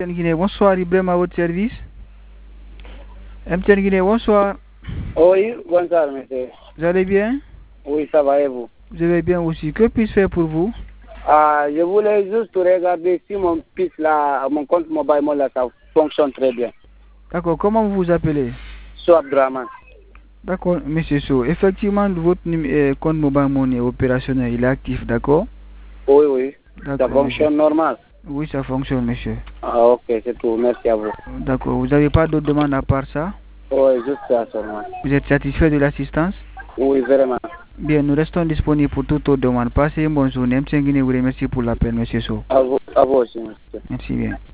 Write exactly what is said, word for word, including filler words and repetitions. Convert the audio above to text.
M T N Guinée, bonsoir, Ibrahim à votre service. M T N Guinée, bonsoir. Oui, bonsoir, monsieur. Vous allez bien? Oui, ça va et vous? Je vais bien aussi. Que puis-je faire pour vous? Ah, je voulais juste regarder si mon fils là, mon compte mobile là, ça fonctionne très bien. D'accord, comment vous vous appelez? Soit Draman. D'accord, monsieur So. Effectivement, votre euh, compte mobile money opérationnel, il est actif, d'accord? Oui, oui. Ça fonctionne monsieur. normal. Oui, ça fonctionne, monsieur. Ah, ok, c'est tout. Merci à vous. D'accord. Vous n'avez pas d'autres demandes à part ça? Oui, juste ça seulement. Vous êtes satisfait de l'assistance? Oui, vraiment. Bien, nous restons disponibles pour toute autre demande. Passez une bonne journée. M T N Guinée vous remercie pour l'appel, monsieur So. À vous, à vous aussi, monsieur. Merci bien.